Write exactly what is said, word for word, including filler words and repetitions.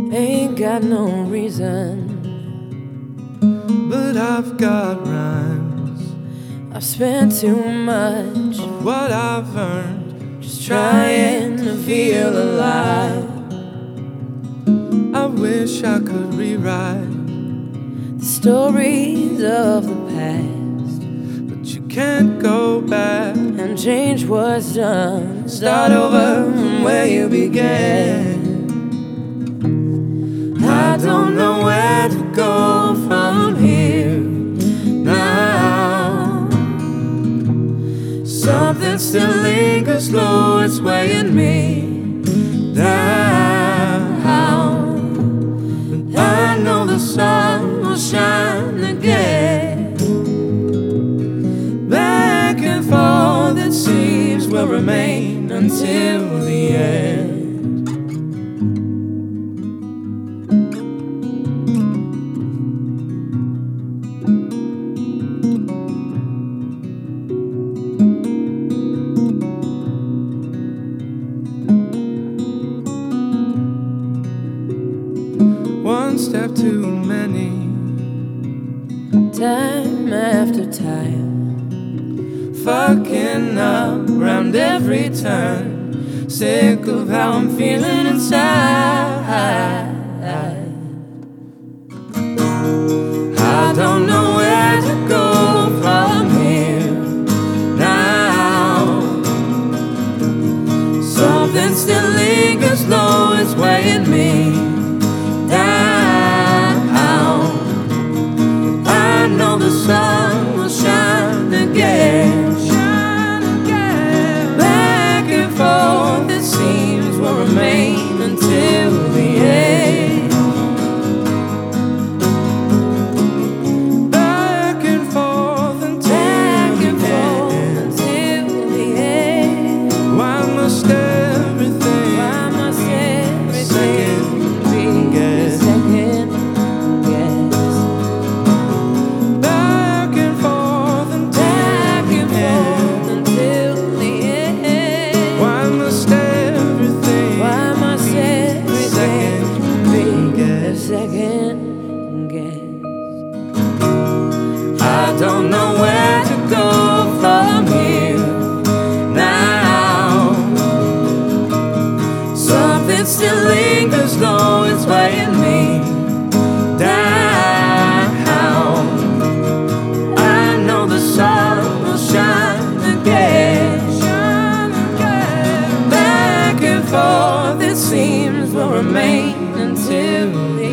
Ain't got no reason, but I've got rhymes. I've spent too much Of what I've earned, just trying to feel alive. I wish I could rewrite The stories of the past, but you can't go back and change what's done. Start over from where you began. I don't know where to go from here now. Something still lingers low, it's weighing me down. But I know the sun will shine again. Back and forth it seems will remain until the end. One step too many, Time after time, fucking up round every turn. Sick of how I'm feeling inside. I don't know where to go from here now. Something still lingers low, it's weighing me down. I know the sun will shine again. Back and forth it seems will remain until the end. Back and forth until back and the forth end. until the end. Why must everything Why must be everything second guess? second guess? Back and forth until Back and the end. forth until the end. Why must everything Why must be everything be second a guess? second guess? I don't know where to go from here now. Something still lingers low, it's weighing me down. I know the sun will shine again. Back and forth it seems will remain until the